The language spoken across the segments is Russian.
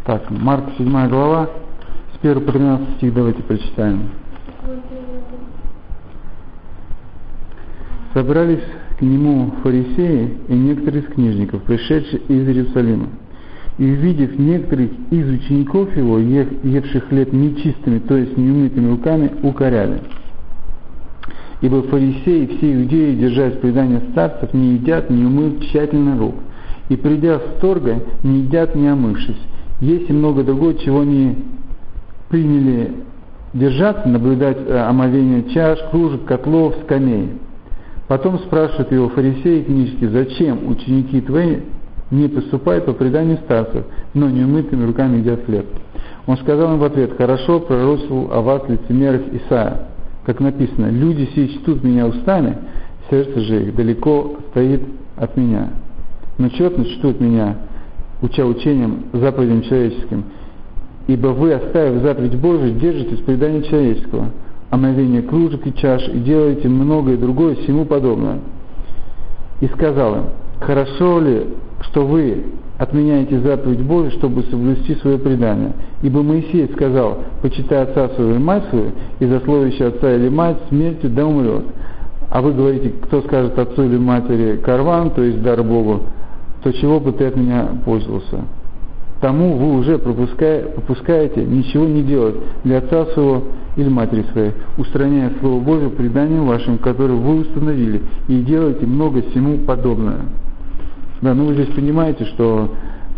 Так, Марка 7 глава, с 1 по 13 стих давайте прочитаем. Собрались к нему фарисеи и некоторые из книжников, пришедшие из Иерусалима. И увидев некоторых из учеников его, евших хлеб нечистыми, то есть неумытыми руками, укоряли. Ибо фарисеи и все иудеи, держась предания старцев, не едят, не умыв тщательно рук. И придя с торга, не едят, не омывшись. Есть и много другого, чего не приняли держаться, наблюдать омовение чаш, кружек, котлов, скамей. Потом спрашивают его фарисеи и книжники: зачем ученики твои не поступают по преданию старцев, но неумытыми руками едят хлеб? Он сказал им в ответ: хорошо пророчествовал о вас лицемерах Исаия, как написано: люди сии чтут меня устами, сердце же их далеко стоит от меня. Но тщетно чтут меня, уча учением, заповедям человеческим. Ибо вы, оставив заповедь Божию, держитесь предания человеческого, омовение кружек и чаш, и делаете многое другое всему подобное. И сказал им: хорошо ли, что вы отменяете заповедь Божию, чтобы соблюсти свое предание? Ибо Моисей сказал: почитай отца своего и мать свою, и засловящий отца или мать смертью да умрет. А вы говорите: кто скажет отцу или матери карван, то есть дар Богу, то чего бы ты от меня пользовался? Тому вы уже попускаете ничего не делать для отца своего или матери своей, устраняя Слово Божие преданием вашим, которое вы установили, и делаете много всему подобное. Да, ну вы здесь понимаете, что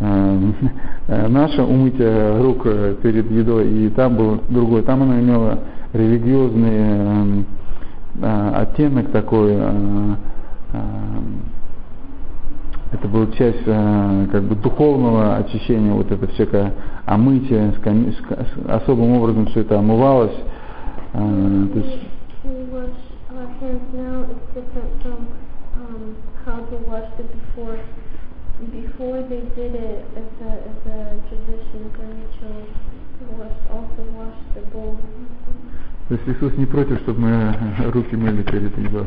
наше умытие рук перед едой, и там было другое, там оно имело религиозный оттенок такой, это была часть как бы духовного очищения, вот это всякое омытие, особым образом все это омывалось. То есть Иисус не против, чтобы мы руки мыли перед едой.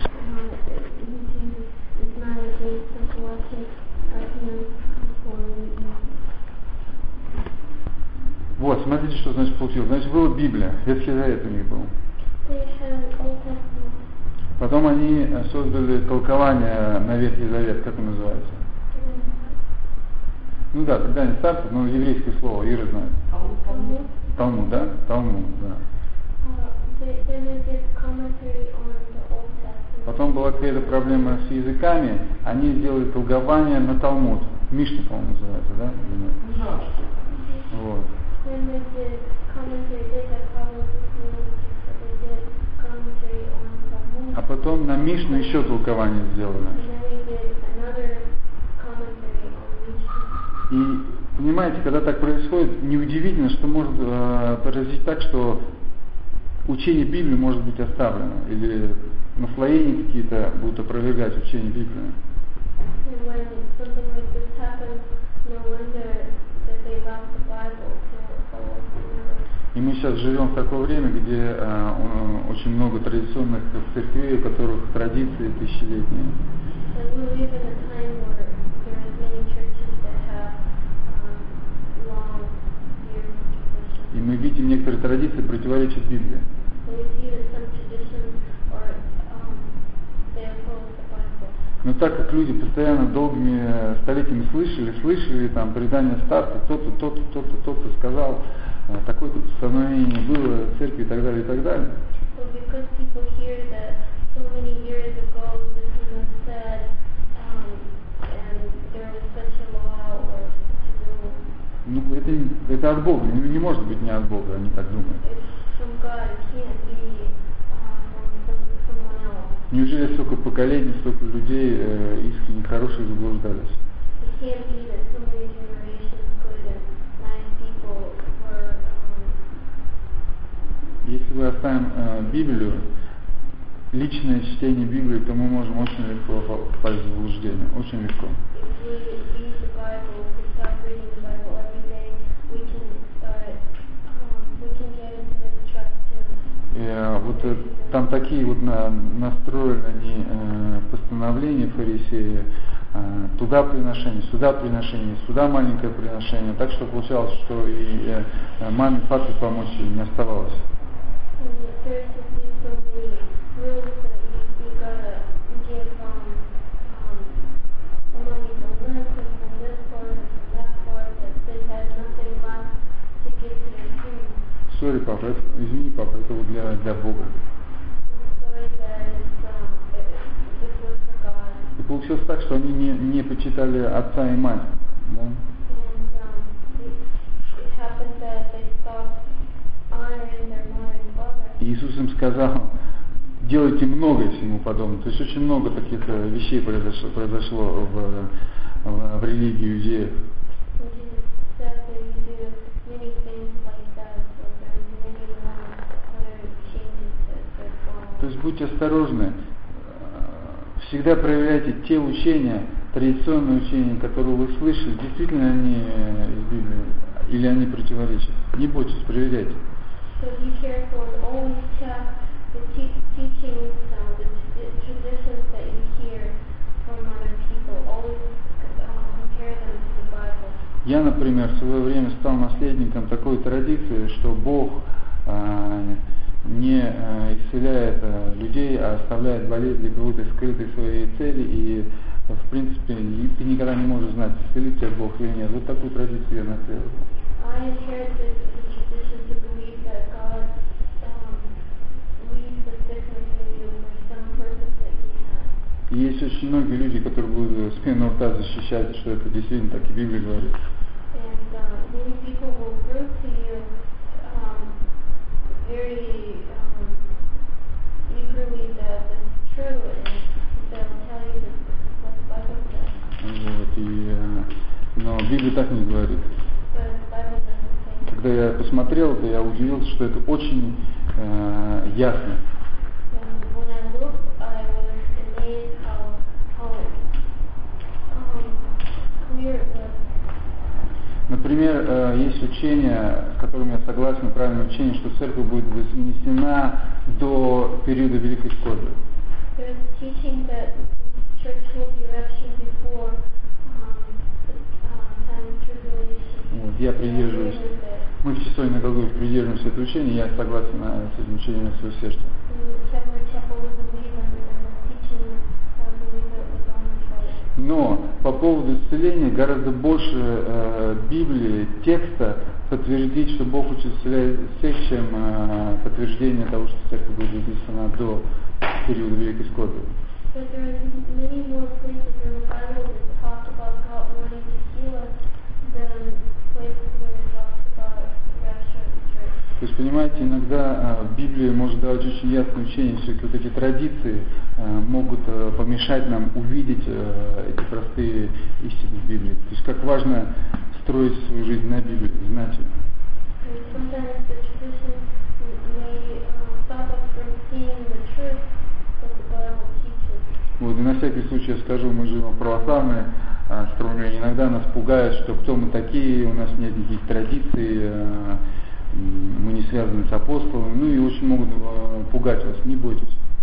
Вот, смотрите, что значит получилось. Значит, была Библия, Ветхий Завет у них был. Потом они создали толкование на Ветхий Завет, как он называется? Ну да, предание старцев, но еврейское слово, Ира знает. Талмуд, да? Талмуд, да. Потом была какая-то проблема с языками, они сделали толкование на Талмуд. Мишна, по-моему, называется, да? Вот. А потом на Мишну еще толкование сделали. И понимаете, когда так происходит, неудивительно, что может произойти так, что учение Библии может быть оставлено, или наслоения какие-то будут опровергать учение Библии. И мы сейчас живем в такое время, где очень много традиционных церквей, у которых традиции тысячелетние. И мы видим, некоторые традиции противоречат Библии. Но так как люди постоянно долгими столетиями слышали там предания старцев, кто-то сказал, такое-то постановление было в церкви и так далее, и так далее. Ну, это от Бога, не может быть не от Бога, они так думают. Неужели столько поколений, столько людей искренне хороших заблуждались? Если мы оставим Библию, личное чтение Библии, то мы можем очень легко попасть в заблуждение. Очень легко. Вот там такие вот настроены они постановления фарисеи, туда приношение, сюда маленькое приношение, так что получалось, что и маме папе помочь не оставалось. Сори, папа, извини, папа, это вот для Бога. И получилось так, что они не почитали отца и мать. Да? И Иисус им сказал, делайте много всему подобного. То есть очень много таких вещей произошло в религии иудеев. То есть будьте осторожны, всегда проверяйте те учения, традиционные учения, которые вы слышали, действительно они из Библии, или они противоречат. Не бойтесь, проверяйте. Я, например, в свое время стал наследником такой традиции, что Бог не исцеляет людей, а оставляет болезнь для какой-то скрытой своей цели, и в принципе ты никогда не можешь знать, исцелит тебя Бог или нет. Вот такую традицию я наследовал. И есть очень многие люди, которые будут с пеной рта защищать, что это действительно так и Библия говорит. Но Библия так не говорит. Когда я посмотрел это, я удивился, что это очень ясно. Например, есть учение, с которым я согласен, правильное учение, что церковь будет вознесена до периода Великой Скорби. Вот, я придерживаюсь, мы в часовне на Голгофе придерживаемся этого учения, я согласен с этим учением своего сердца. Но по поводу исцеления гораздо больше Библии, текста подтвердить, что Бог учит исцелять всех, чем подтверждение того, что церковь будет вознесена до периода Великой Скорби. То есть, понимаете, иногда Библия может давать очень ясное учение, все-таки вот эти традиции могут помешать нам увидеть эти простые истины в Библии. То есть, как важно строить свою жизнь на Библии, знать ее. Вот, и на всякий случай я скажу, мы живем в православной стране, иногда нас пугает, что кто мы такие, у нас нет никаких традиций, мы не связаны с апостолами, ну и очень могут пугать вас, не бойтесь.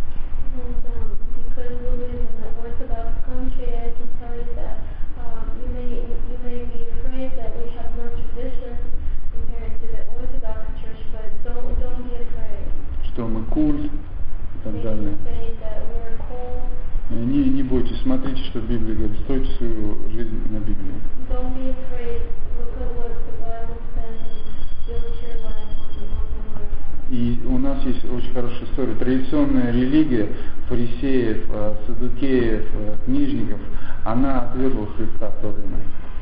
Что мы культ и так далее. Не бойтесь, смотрите, что Библия говорит, стройте свою жизнь на Библии. И у нас есть очень хорошая история. Традиционная религия фарисеев, саддукеев, книжников, она отвергла Христа в то время.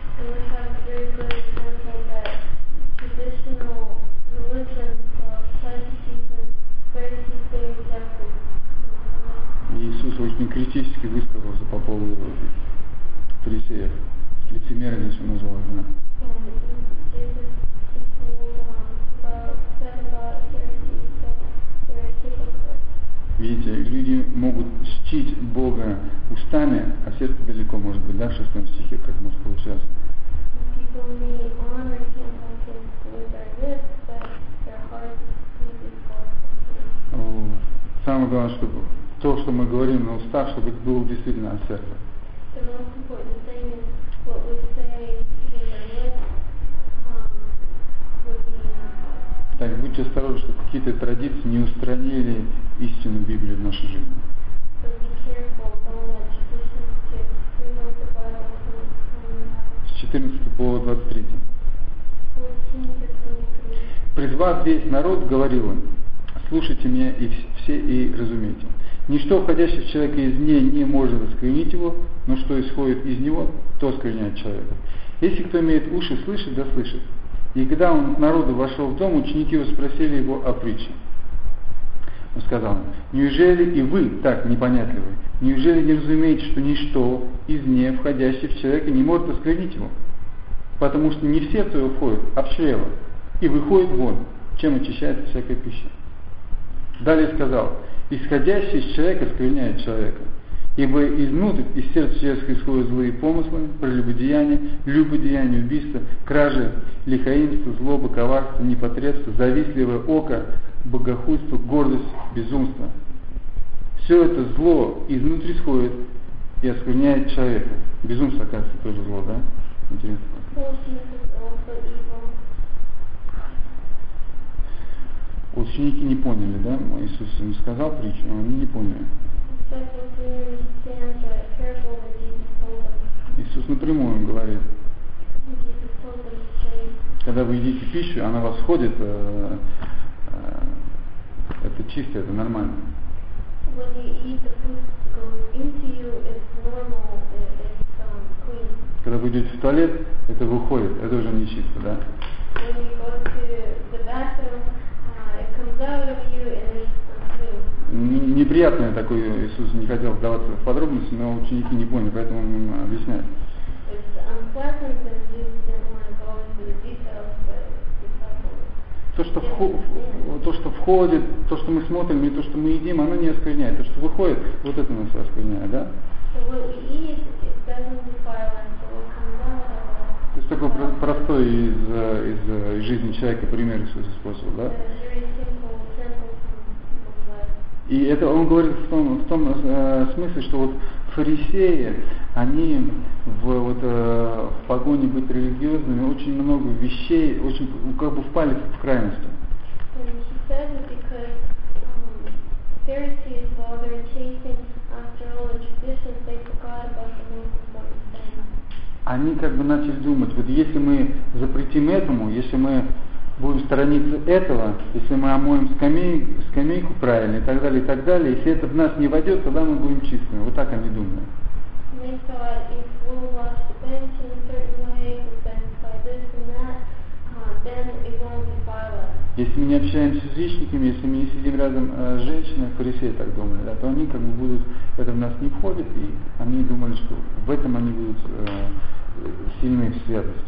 И Иисус очень критически высказался по поводу фарисеев. Лицемерие здесь он назвал, да. Видите, люди могут чтить Бога устами, а сердце далеко может быть, да, в 6 стихе, как может получаться. Самое главное, чтобы то, что мы говорим на устах, чтобы это было действительно от сердца. осторожны, чтобы какие-то традиции не устранили истину Библии в нашей жизни. С 14 по 23. «Призвав весь народ, говорил им: слушайте меня и все и разумейте. Ничто, входящее в человека извне, не может осквернить его, но что исходит из него, то оскверняет человека. Если кто имеет уши слышать, да слышит. И когда он к народу вошел в дом, ученики его спросили его о притче. Он сказал: неужели и вы так непонятливы? Неужели не разумеете, что ничто извне, входящее в человека, не может осквернить его? Потому что не в сердце его входит, а в чрево, и выходит вон, чем очищается всякая пища. Далее сказал: исходящий из человека оскверняет человека. Ибо изнутрь, из сердца человеческого исходят злые помыслы, прелюбодеяние, убийство, кражи, лихаимство, злоба, коварство, непотребство, завистливое око, богохульство, гордость, безумство. Все это зло изнутри исходит и оскверняет человека. Безумство, оказывается, тоже зло, да? Интересно. Ученики не поняли, да? Иисус им сказал притчу, но они не поняли. Иисус напрямую им говорит: когда вы едите пищу, она вас входит, это чисто, это нормально. Когда вы идете в туалет, это выходит, это уже не чисто, да? Неприятное такое, Иисус не хотел вдаваться в подробности, но ученики не поняли, поэтому он им объясняет. То, что входит, то, что мы смотрим, и то, что мы едим, оно не оскверняет. То, что выходит, вот это нас оскверняет, да? То есть такой простой из жизни человека пример Иисус использовал, да? И это он говорит в том смысле, что вот фарисеи, они в погоне быть религиозными очень много вещей, очень как бы впали в крайности. Они как бы начали думать, вот если мы запретим этому, если мы будем сторониться этого, если мы омоем скамейку правильно и так далее, если это в нас не войдет, тогда мы будем чистыми. Вот так они думали. Если мы не общаемся с язычниками, если мы не сидим рядом с женщиной, фарисеи так думали, да, то они как бы будут, это в нас не входит, и они думали, что в этом они будут сильны в святости.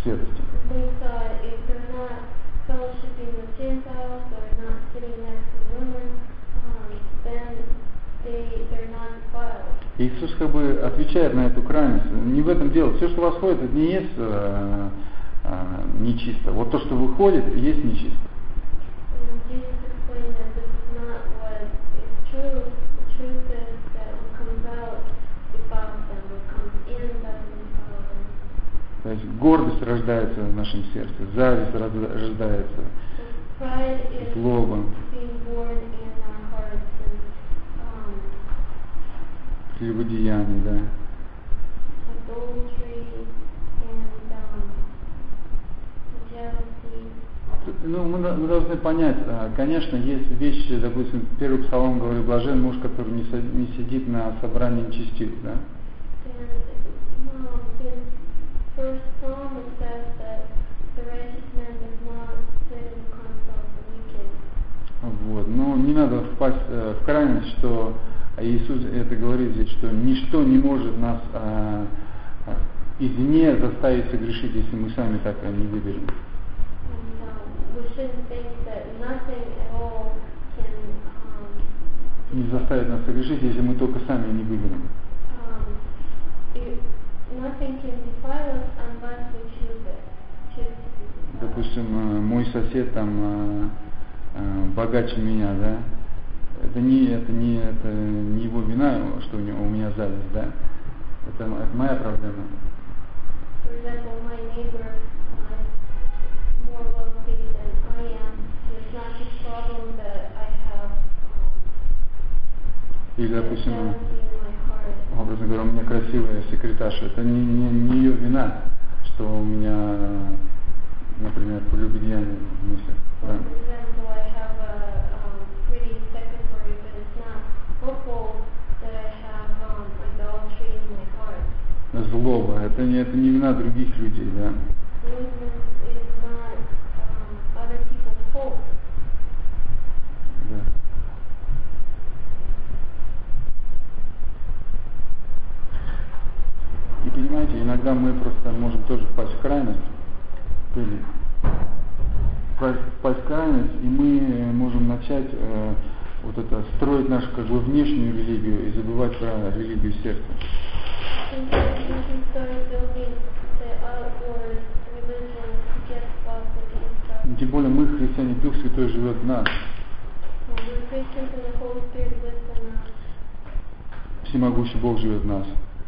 Иисус как бы отвечает на эту крайность. Не в этом дело. Все, что восходит, это не есть нечисто. Вот то, что выходит, есть нечисто. То есть гордость рождается в нашем сердце, зависть рождается, злоба, прелюбодеяние, да. Ну, мы должны понять, конечно, есть вещи, допустим, первый псалом говорит: блажен муж, который не сидит на собрании нечестивых, да? Вот. Но не надо впасть в крайность, что Иисус это говорит здесь, что ничто не может нас извне заставить согрешить, если мы сами так не выберем. Не заставит нас согрешить, если мы только сами не выберем. Допустим, мой сосед там богаче меня, да? Это не его вина, что у меня зависть, да? Это моя проблема. допустим, образно говоря, у меня красивая секретарша, это не ее вина, что у меня, например, прелюбодеяние в мыслях. Да? Злоба, это не вина других людей, да. Да. И понимаете, иногда мы просто можем тоже впасть в крайность, и мы можем начать вот это строить нашу как бы внешнюю религию и забывать про религию сердца. Тем более мы, христиане, Дух Святой живет в нас. Всемогущий Бог живет в нас.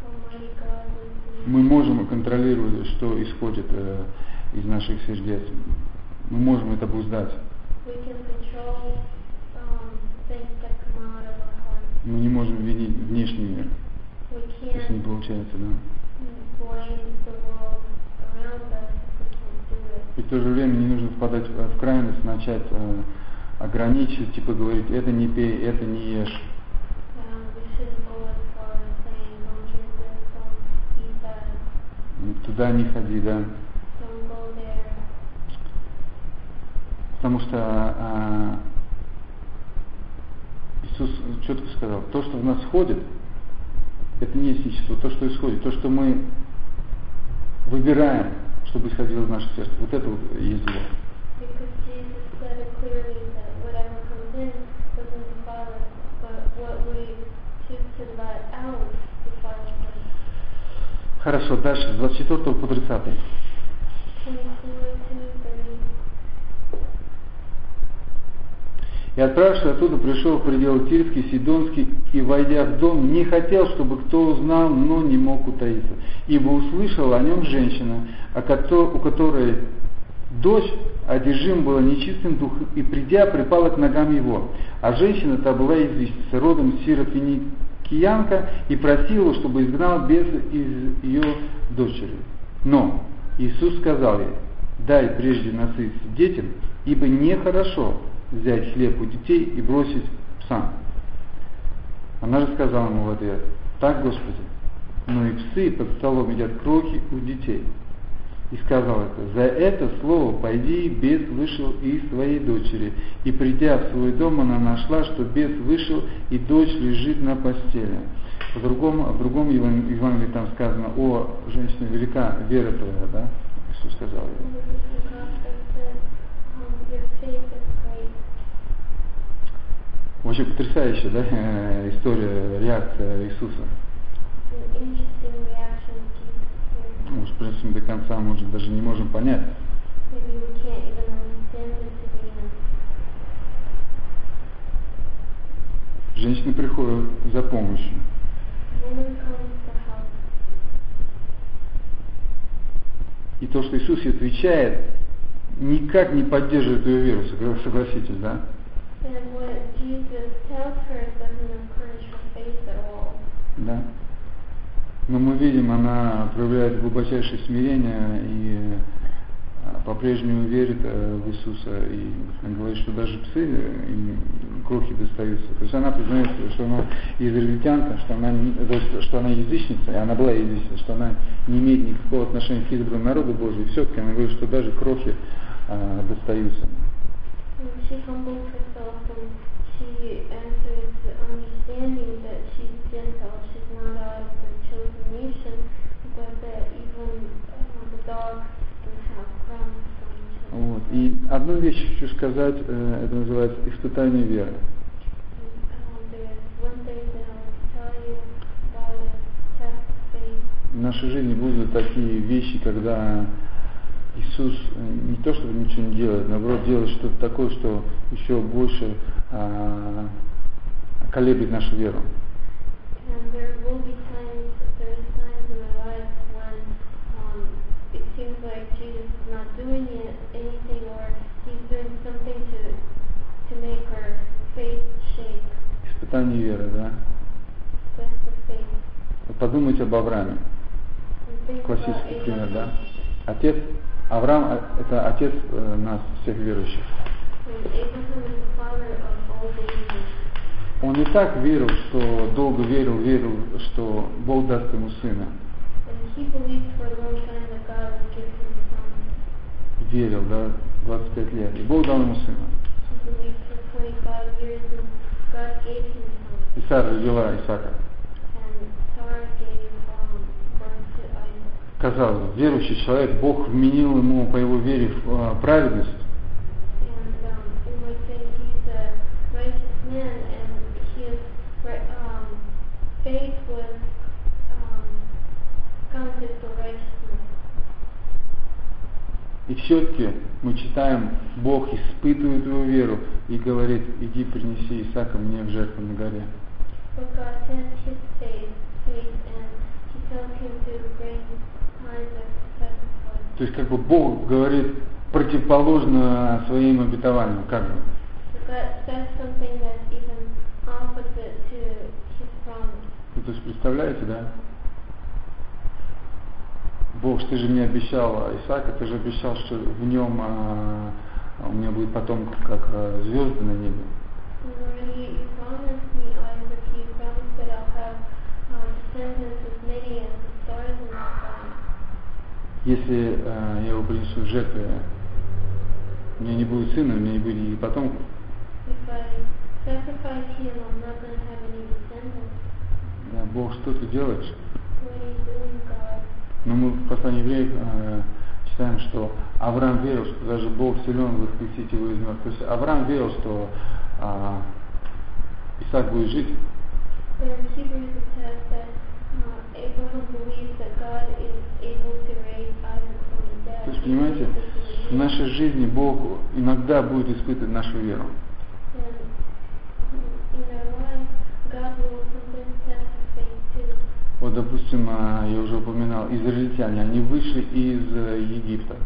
Мы можем контролировать, что исходит из наших сердец. Мы можем это обуздать. Мы не можем винить внешний мир, если не получается, да. И в то же время не нужно впадать в крайность, начать ограничивать, типа говорить, это не пей, это не ешь. Туда не ходи, да. Потому что Иисус четко сказал, то, что в нас входит, это не есть ничего, то, что исходит, то, что мы выбираем, чтобы исходило из нашего сердца, вот это вот и есть зло. Хорошо, дальше, с 24 по 30. И отправившись оттуда, пришел в пределы Тирский, Сидонский, и, войдя в дом, не хотел, чтобы кто узнал, но не мог утаиться. Ибо услышала о нем женщина, у которой дочь одержима была нечистым духом, и, придя, припала к ногам его. А женщина та была язычница, родом сирофиникиянка, и просила, чтобы изгнал беса из ее дочери. Но Иисус сказал ей, дай прежде насытиться детям, ибо нехорошо взять хлеб у детей и бросить псам. Она же сказала ему в ответ, так, Господи, но и псы под столом едят крохи у детей. И сказал это, за это слово пойди, бес вышел из своей дочери. И придя в свой дом, она нашла, что бес вышел, и дочь лежит на постели. В другом Евангелии там сказано, о, женщина, велика вера твоя, да? Иисус сказал ей. Вообще потрясающая, да, история, реакция Иисуса. Может, в принципе, до конца, может, даже не можем понять. Женщины приходят за помощью. И то, что Иисус ей отвечает, никак не поддерживает ее веру, согласитесь, да? Да. Но мы видим, она проявляет глубочайшее смирение и по-прежнему верит в Иисуса. И говорит, что даже псы им крохи достаются. То есть она признает, что она израильтянка, что она язычница, и она была язычницей, что она не имеет никакого отношения к избранному народу Божию. И все-таки она говорит, что даже крохи достаются. She humbles herself and she enters understanding that she's Gentile. She's not out of the chosen nation, but that even the dogs can have crumbs from each other. Вот. И одну вещь хочу сказать, это называется испытание веры. В нашей жизни будут такие вещи, когда Иисус не то чтобы ничего не делает, наоборот делает что-то такое, что еще больше колеблет нашу веру. Испытание веры, да? подумать об Аврааме. Классический пример, да? Отец, Авраам – это отец нас, всех верующих. Он и так верил, что долго верил, что Бог даст ему сына. Верил, да, 25 лет. И Бог дал ему сына. И Сара родила Исаака. Казалось бы, верующий человек, Бог вменил ему по его вере в праведность. И все-таки мы читаем, Бог испытывает его веру и говорит: иди принеси Исаака мне в жертву на горе. То есть как бы Бог говорит противоположно своим обетованиям, как бы. Ну, то есть представляете, да? Бог, ты же мне обещал Исаака, ты же обещал, что в нем у меня будет потом как звезды на небе. Если я его принесу в жертву, у меня не будет сына, у меня не будет и потомков. Да, Бог, что ты делаешь? Но мы в послании евреев читаем, что Авраам верил, что даже Бог силен воскресить его из мертвых. То есть Авраам верил, что Исаак будет жить. То есть, понимаете, в нашей жизни Бог иногда будет испытывать нашу веру. Вот, допустим, я уже упоминал, израильтяне, они вышли из Египта.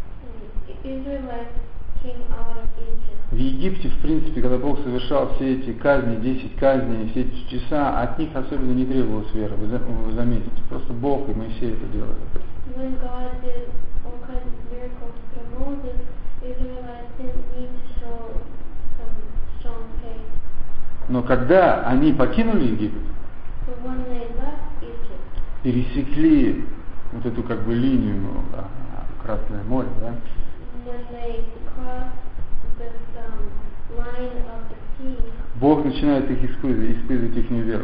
В Египте, в принципе, когда Бог совершал все эти казни, 10 казней, все эти чудеса, от них особенно не требовалась вера, вы заметите. Просто Бог и Моисей это делали. Но когда они покинули Египет, пересекли вот эту как бы линию, Красное море, да? Бог начинает их испытывать их неверу.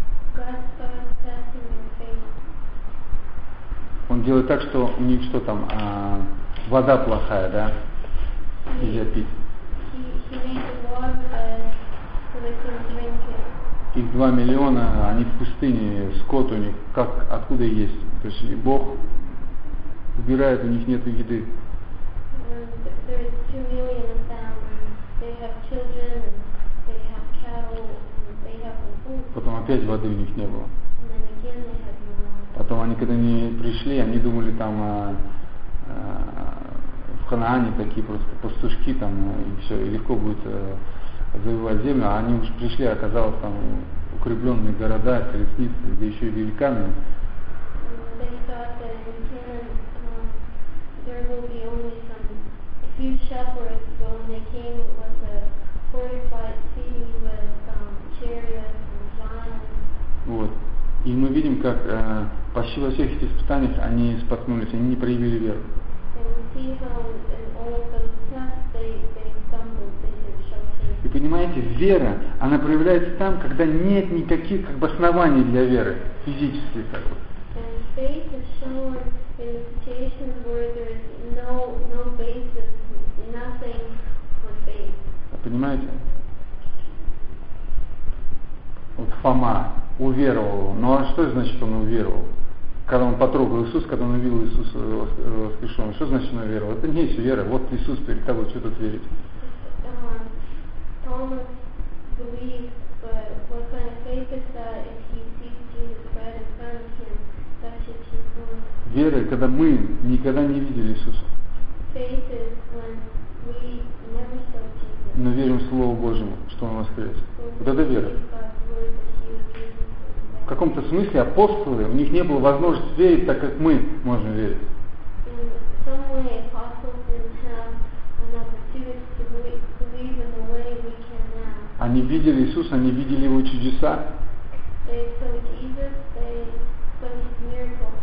Он делает так, что у них что там, вода плохая, да? Нельзя пить. Их 2 миллиона, они в пустыне, скот у них, откуда есть. То есть и Бог убирает, у них нет еды. Потом опять воды у них не было. Потом они, когда не пришли, они думали там в Ханаане такие просто пастушки там, и все, и легко будет завоевать землю, а они уже пришли, оказалось там укрепленные города, колесницы, да еще и великаны. Вот. И мы видим, как почти во всех этих испытаниях они споткнулись, они не проявили веру. И понимаете, вера, она проявляется там, когда нет никаких как бы оснований для веры, физических как бы. Понимаете? Вот Фома уверовал. Ну а что значит он уверовал? Когда он потрогал Иисуса, когда он увидел Иисуса воскрешенного, что значит он уверовал? Это не есть вера. Вот Иисус перед тобой, что тут верить? Вера, когда мы никогда не видели Иисуса, но верим Слову Божьему, что Он воскрес. Вот это вера. В каком-то смысле апостолы, у них не было возможности верить так, как мы можем верить. In some way, apostles didn't have an opportunity to believe in the way we can now. Они видели Иисуса, они видели Его чудеса. They saw Jesus, they saw His miracles.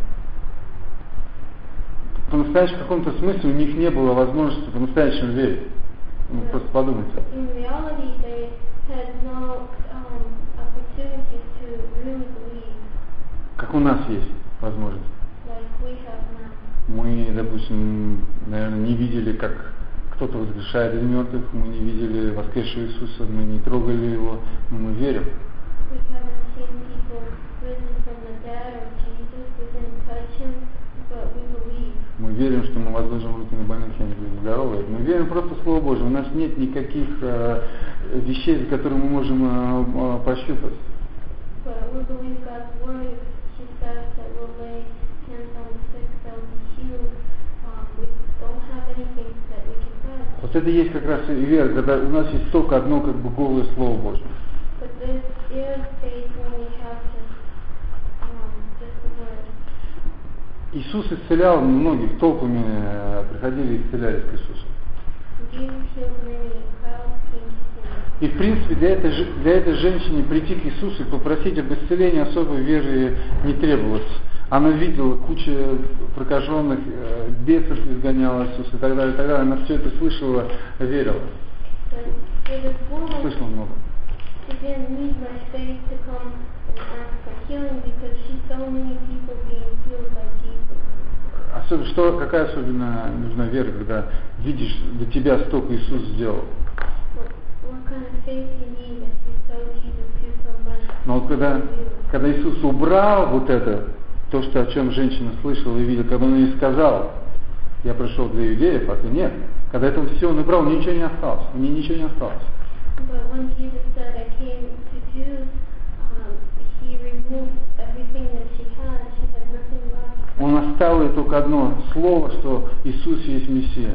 По-настоящему, в каком-то смысле у них не было возможности по-настоящему верить. Ну, просто подумайте. In reality, they had no opportunity to really believe Как у нас есть возможность. like we have now. Мы, допустим, наверное, не видели, как кто-то воскрешает из мертвых, мы не видели воскресшего Иисуса, мы не трогали Его, но мы верим. We haven't seen people risen from the dead or Jesus, we didn't touch Him, but we believe. Мы верим, что мы возложим руки на больных, и они будут здоровы. Мы верим просто в Слово Божие. У нас нет никаких вещей, за которые мы можем пощупать. But we believe God's word. He says that we'll lay hands on the sick, they'll be healed. We don't have anything that we can touch. Вот это и есть как раз и вера, когда у нас есть только одно как бы голое Слово Божие. But this is faith when we have just the word. Иисус исцелял многих, толпами приходили и исцелялись к Иисусу. Jesus healed many, crowds came to Him. И в принципе для этой женщины прийти к Иисусу и попросить об исцелении особой веры не требовалось. Она видела кучу прокаженных, бесов изгоняла Иисуса и так далее, и так далее. Она все это слышала, верила. But for this woman, Слышала много. she didn't need much faith to come and ask for healing because she saw many people being healed by Jesus. Какая особенно нужна вера, когда видишь, для тебя столько Иисус сделал? What kind of faith you need if you saw Jesus do so much? Но вот когда Иисус убрал вот это, то, что, о чем женщина слышала и видела, когда Он ей сказал, я пришел для иудеев, а ты нет. Когда это все Он убрал, у нее ничего не осталось. У нее ничего не осталось. But when Jesus said, I came to Jews, He removed everything that she had nothing left. Он оставил ей только одно слово, что Иисус есть Мессия.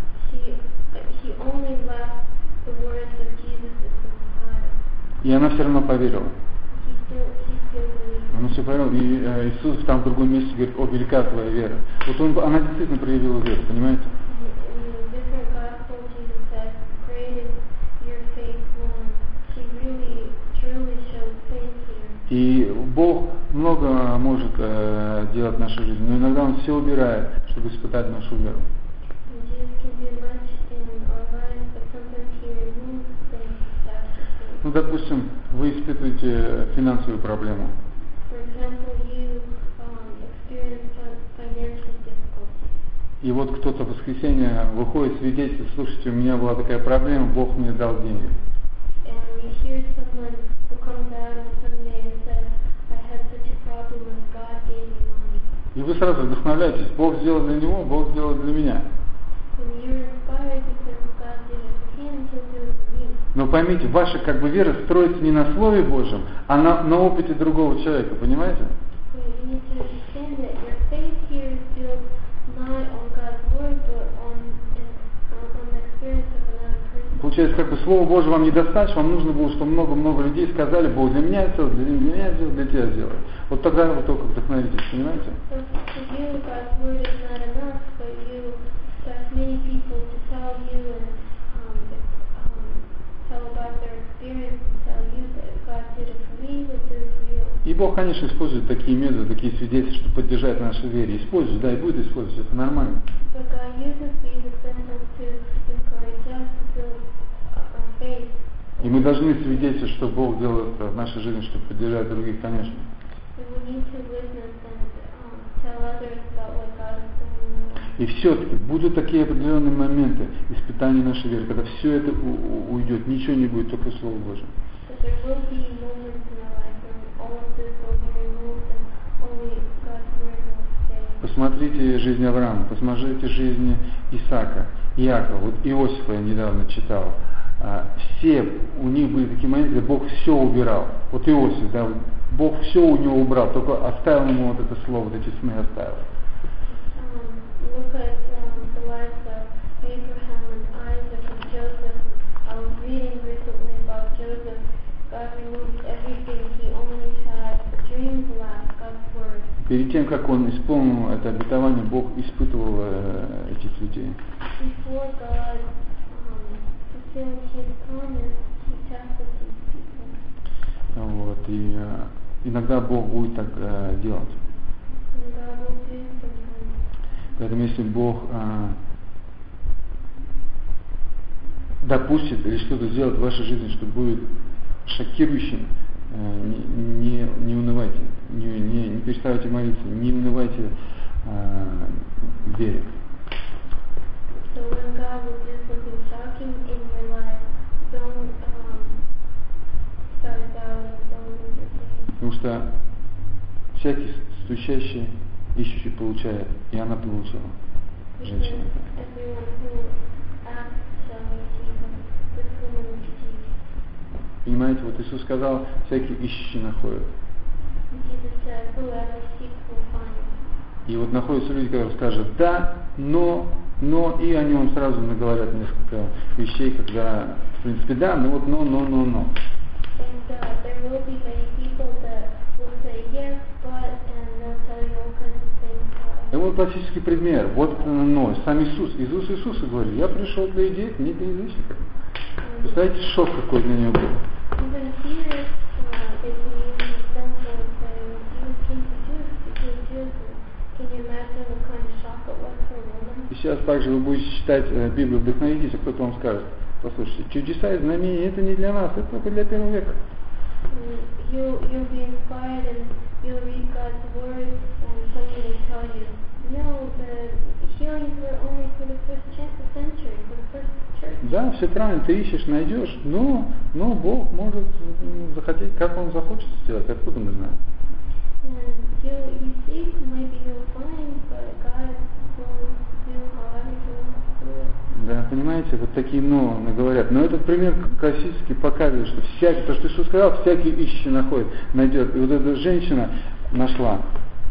He only left the words of Jesus is the Messiah. И она все равно поверила. She still believed. Она все поверила. И Иисус там в другом месте говорит, о, велика твоя вера. Вот она действительно проявила веру, понимаете? In different gospel, Jesus said, great is your faith, woman. She really, truly showed faith here. И Бог много может делать в нашей жизни, но иногда Он все убирает, чтобы испытать нашу веру. And Jesus can do much in our lives, but sometimes He removes things that's faith. Ну, допустим, вы испытываете финансовую проблему. For example, you experience financial difficulties. И вот кто-то в воскресенье выходит свидетельствует, слушайте, у меня была такая проблема, Бог мне дал деньги. And you hear someone who comes out on Sunday and says, I had such a problem and God gave me money. И вы сразу вдохновляетесь, Бог сделал для него, Бог сделал для меня. And you're inspired because God did it for him, He'll do it for me. Но поймите, ваша как бы вера строится не на Слове Божьем, а на опыте другого человека, понимаете? So you need to understand that your faith here is built not on God's word, but on the experience of another person. Получается, как бы Слово Божье вам недостаточно, вам нужно было, чтобы много-много людей сказали, Бог для меня сделал, для меня сделал, для тебя сделал. Вот тогда вы только вдохновитесь, понимаете? So for you, God's word is not enough, but you expect many people to tell you and tell about their experience and tell you that God did it for me, He'll do it for you. И Бог, конечно, использует такие методы, такие свидетельства, чтобы поддержать нашу веру. Использует, да, и будет использовать, это нормально. But God uses these examples to encourage us to build our faith. И мы должны свидетельствовать, что Бог делает в нашей жизни, чтобы поддержать других, конечно. And we need to witness and tell others about what God is doing in their life. И все-таки будут такие определенные моменты испытания нашей веры, когда все это уйдет, ничего не будет, только Слово Божие. But there will be moments in our life when all of this will be removed and only God's word will stay. Посмотрите жизнь Авраама, посмотрите жизнь Исаака, Иакова, вот Иосифа я недавно читал. Все, у них были такие моменты, где Бог все убирал. Вот Иосиф, да, Бог все у него убрал, только оставил ему вот это слово, вот эти сны оставил. Look at the lives of Abraham and Isaac and Joseph. I was reading recently about Joseph. God removed everything. He only had the dreams left. перед тем, как он исполнил это обетование, Бог испытывал этих людей. Before God fulfilled His promise, He tested these people. Вот, и иногда Бог будет так делать. And God will do sometimes. Поэтому если Бог допустит или что-то сделает в вашей жизни, что будет шокирующим, не унывайте, не переставайте молиться, не унывайте в вере. So when God will do something shocking in your life, don't start doubting, don't lose your faith. Потому что всякий стучащий, ищущий получает, и она получила. Женщина. Everyone who asks shall receive, and this woman received. Понимаете, вот Иисус сказал, всякий ищущий находит. Jesus said, whoever seeks will find. И вот находятся люди, которые скажут да, но, и они вам сразу наговорят несколько вещей, когда, в принципе, да, но вот но. And there will be many people that will say yes, but, and they'll tell you all kinds of things. И вот классический пример. Вот но. Сам Иисус говорит, я пришел для иудеев, не для язычников. Представляете, шок какой для него был. Even here, they believe in the temple and say, Jesus came to Jews, because Jews, can you imagine what kind of shock it was for a woman? И сейчас также вы будете читать Библию, вдохновитесь, а кто-то вам скажет, послушайте, чудеса и знамения, это не для нас, это только для первого века. You'll be inspired and you'll read God's word and somebody will tell you, no, the healings were only for the first century, for the first church. Да, все правильно, ты ищешь, найдешь, но Бог может захотеть, как Он захочет сделать, откуда мы знаем. And you seek, maybe you'll find, but God will do however He wants to do it. Да, понимаете, вот такие но говорят. Но этот пример классический показывает, что всякий, то, что Иисус сказал, всякий ищущий найдет. И вот эта женщина нашла.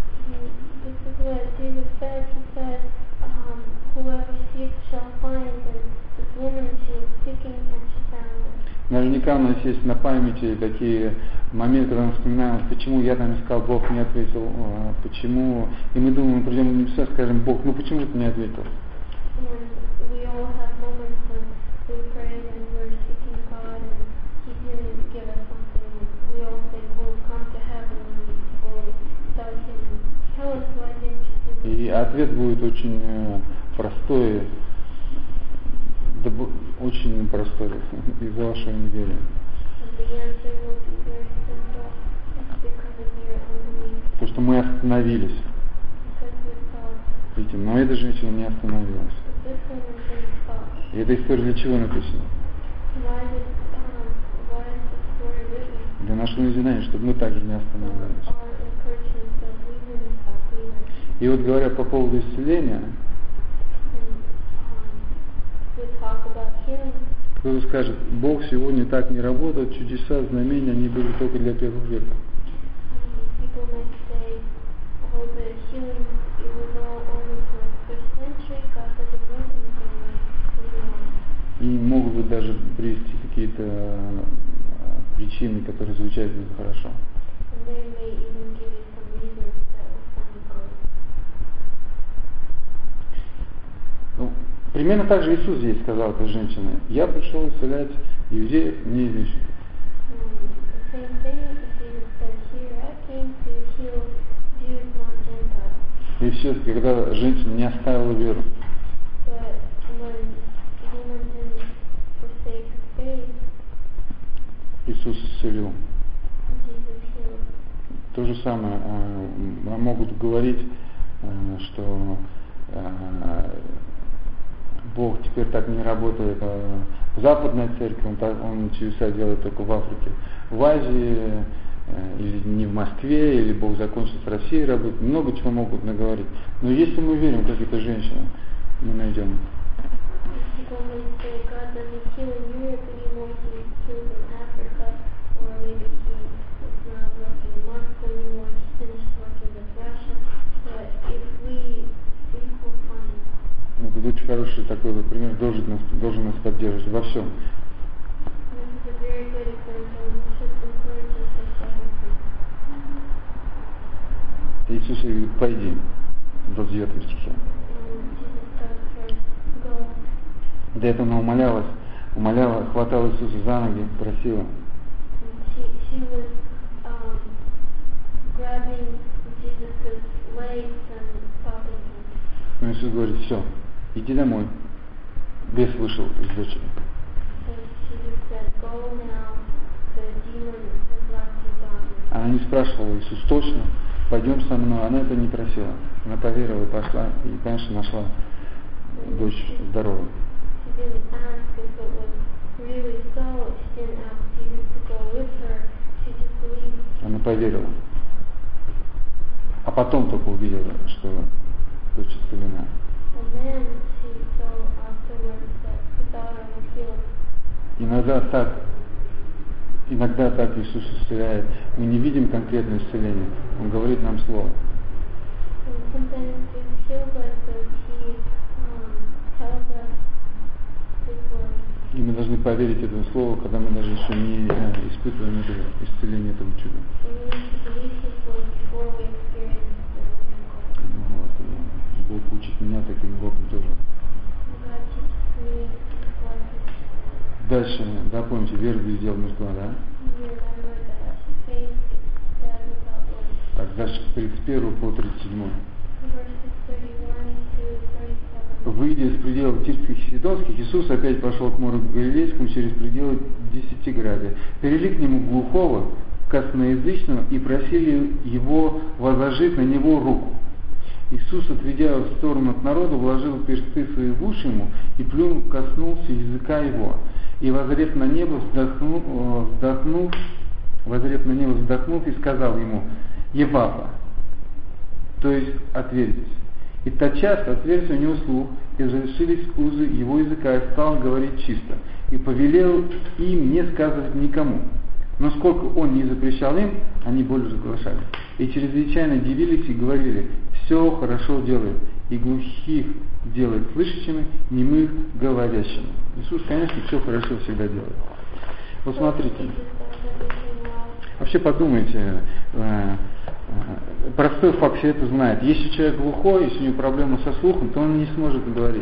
This is what Jesus said. He said, whoever seeks shall find. And this woman, she was seeking and she found. Наверняка у нас есть на памяти такие моменты, когда мы вспоминаем, почему я там искал, Бог не ответил, почему. И мы думаем, придем в небеса, скажем, Бог, ну почему же ты не ответил? And we all have moments when we pray and we're seeking God and He didn't give us something. We all say, we'll come to heaven and we'll tell Him, tell us why didn't you do this? И ответ будет очень простой, очень простой из-за вашего неверия. And the answer will be very simple. It's because of your unbelief. Потому что мы остановились. Because we thought, Видите, но эта женщина не остановилась. this woman didn't stop. И эта история для чего написана? Why is this story written? Для нашего назидания, чтобы мы также не останавливались. Our encouragement that we wouldn't stop either. И вот говоря по поводу исцеления, We talk about healing. кто-то скажет, Бог сегодня так не работает, чудеса, знамения, они были только для первого века. People might say, oh, the healing, it was all only for the first century. God doesn't work in the same way. И могут быть даже привести какие-то причины, которые звучат хорошо. And they may even give you some reasons that will sound good. Ну, примерно так же Иисус здесь сказал этой женщине, я пришел исцелять иудеев, не язычников. The same thing Jesus said here, I came to heal Jews, not Gentiles. И все-таки, когда женщина не оставила веру, But when the woman didn't forsake her faith, Иисус исцелил. Jesus healed. То же самое могут говорить, что Бог теперь так не работает в Западной церкви, он чудеса делает только в Африке. В Азии, или не в Москве, или Бог закончил с Россией работать, много чего могут наговорить. Но если мы верим, как эта женщина, мы найдем. People may say God doesn't heal in Europe anymore, He heals in Africa, or maybe He is not working in Moscow anymore, He finished working with Russia. But if we seek, we'll find. Это очень хороший такой пример, должен нас поддерживать во всем. This is a very good example. We should encourage us in everything. Иисус говорит, пойди, в 29 стихе. До этого она умоляла, хватала Иисуса за ноги, просила. She was grabbing Jesus' legs and stopping him. Но Иисус говорит, все, иди домой. Бес вышел из дочери. So she just said, go now, the demon has left your daughter. Она не спрашивала, Иисус, точно, пойдем со мной. Она это не просила. Она поверила и пошла, и, конечно, нашла дочь здоровой. She didn't ask if it was really so. She didn't ask Jesus to go with her. She just believed. Она поверила. А потом только увидела, что дочь исцелена. And then she saw afterwards that the daughter was healed. Иногда так Иисус исцеляет. Мы не видим конкретное исцеление. Он говорит нам слово. And sometimes it feels like that he tells us his word. И мы должны поверить этому слову, когда мы даже еще не испытываем это исцеление, этого чуда. And we need to believe his word before we experience the miracle. Вот. И Бог учит меня таким уроком тоже. God teaches me his lessons. Дальше, да, помните, вера без дел мертва, да? You remember that faith is dead without works. Так, дальше с 31 по 37. Verses 31 to 37. Выйдя из пределов Тирских и Сидонских, Иисус опять пошел к морю Галилейскому через пределы Десятиградия. Привели к нему глухого, косноязычного и просили его возложить на него руку. Иисус, отведя в сторону от народа, вложил персты свои в уши ему и плюнул, коснулся языка его. И воззрев на небо, вздохнув и сказал ему: Евафа, то есть отверзись. И тотчас отверзся у него слух, и разрешились узы его языка, и стал говорить чисто. И повелел им не сказывать никому. Но сколько он не запрещал им, они более разглашали. И чрезвычайно дивились и говорили: все хорошо делает, и глухих делает слышащими, немых говорящими. Иисус, конечно, все хорошо всегда делает. Вот смотрите. Вообще подумайте, простой факт все это знает. Если человек глухой, если у него проблемы со слухом, то он не сможет говорить.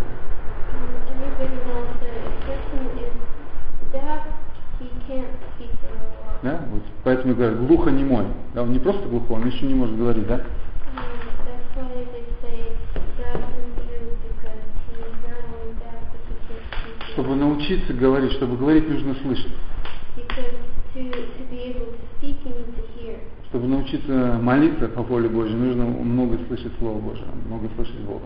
Да? Вот поэтому говорят, глухонемой. Да, он не просто глухой, он еще не может говорить, да? Чтобы научиться говорить, чтобы говорить, нужно слышать. Чтобы научиться молиться по воле Божьей, нужно много слышать Слово Божие, много слышать Бога.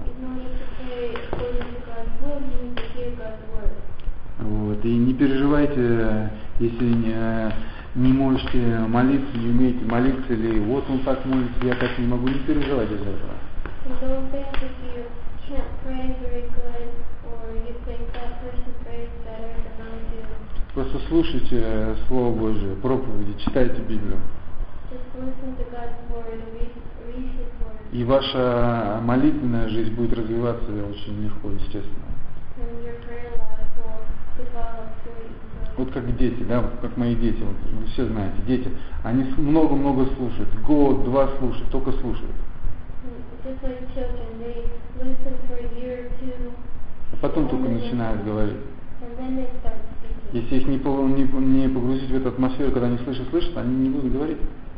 Вот. И не переживайте, если не можете молиться, не умеете молиться, или вот он так молится, я так не могу, не переживайте из-за этого. Просто слушайте Слово Божие, проповеди, читайте Библию. И ваша молитвенная жизнь будет развиваться очень легко, естественно. Вот как дети, да, вот как мои дети, вот, вы все знаете, дети, они много-много слушают, год, два слушают, только слушают. А потом только начинают говорить. Если их не погрузить в эту атмосферу, когда они слышат, они не будут говорить.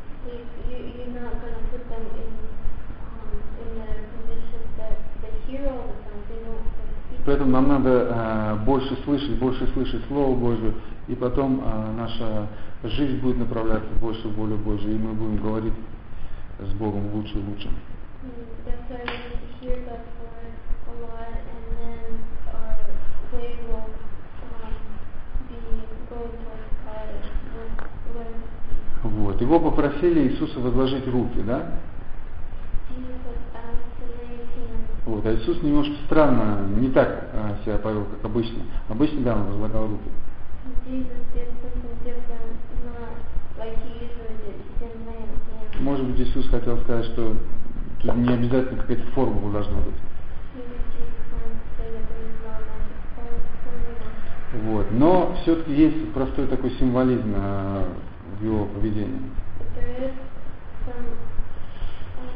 Поэтому нам надо больше слышать Слово Божие, и потом наша жизнь будет направляться больше в волю Божию, и мы будем говорить с Богом лучше и лучше. Вот. Его попросили Иисуса возложить руки, да? Вот. А Иисус немножко странно, не так себя повел, как обычно. Обычно, да, он возлагал руки. Может быть, Иисус хотел сказать, что тут не обязательно какая-то формула должна быть. Вот. Но все-таки есть простой такой символизм в его поведении.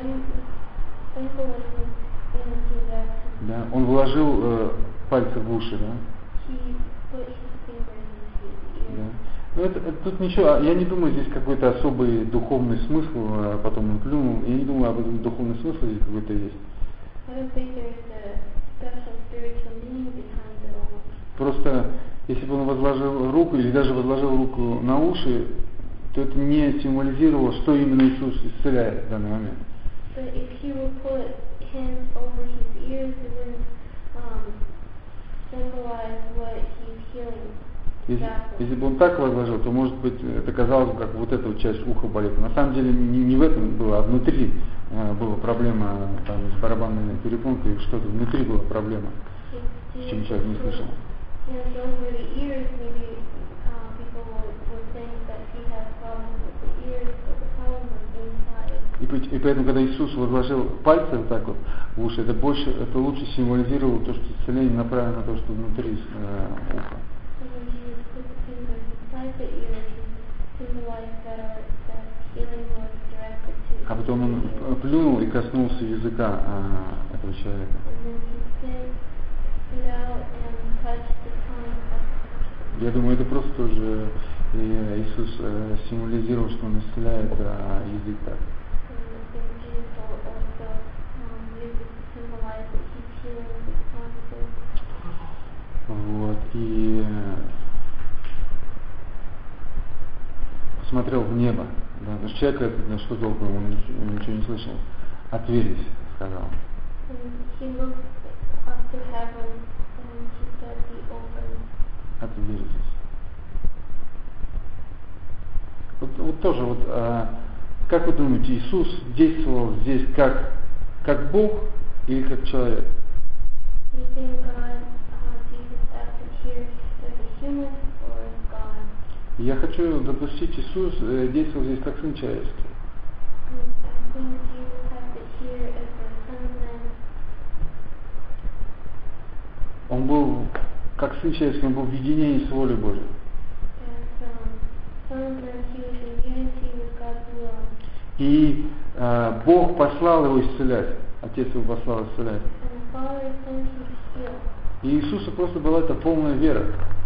symbolism in his actions. Да? Он вложил пальцы в уши, да? He put his fingers in his ears. Да. Ну, тут ничего, я не думаю, здесь какой-то особый духовный смысл, потом он плюнул, я не думаю, об этом духовный смысл здесь какой-то есть. I don't think there's a special spiritual meaning behind it all. Просто, если бы он возложил руку или даже возложил руку на уши, то это не символизировало, что именно Иисус исцеляет в данный момент. But if he would put hands over his ears, it wouldn't symbolize what he's healing. Если бы он так возложил, то, может быть, это казалось бы, как вот эта вот часть уха болит. На самом деле не в этом было, а внутри была проблема там, с барабанной перепонкой, что-то внутри была проблема, с чем человек не слышал. И поэтому, когда Иисус возложил пальцы вот так вот в уши, это лучше символизировало то, что исцеление направлено на то, что внутри уха. А потом он плюнул и коснулся языка этого человека. Я думаю, это просто тоже Иисус символизировал, что он исцеляет язык так. Вот, и посмотрел в небо. Да, потому что человек, что толку, он ничего не слышал. Отверзись, сказал. Отверзись. Вот тоже, как вы думаете, Иисус действовал здесь как Бог или как человек? Я хочу допустить, Иисус действовал здесь как Сын человеческий. Он был, как Сын человеческий, он был в единении с волей Божией. И Бог послал его исцелять. Отец его послал исцелять. И Иисусу просто была эта полная вера,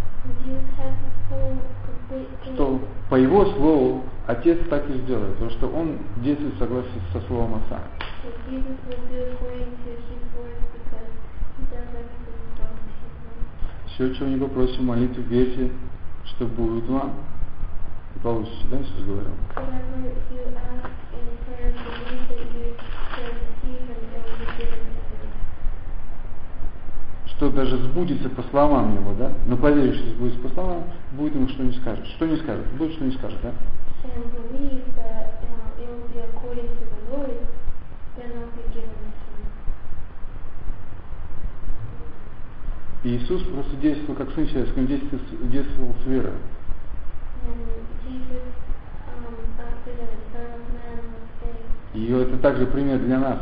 что по его слову Отец так и сделает, потому что он действует в согласии со словом Отца. Все, чего не попросите в молитве, верьте, что будет вам. И получите, да, Иисус говорил? Что даже сбудется по словам его, да? Но поверишь, что сбудется по словам, будет ему что не скажет. Что не скажет? Будет что не скажет, да? И Иисус просто действовал как Сын человеческий, он действовал с верой. И это также пример для нас.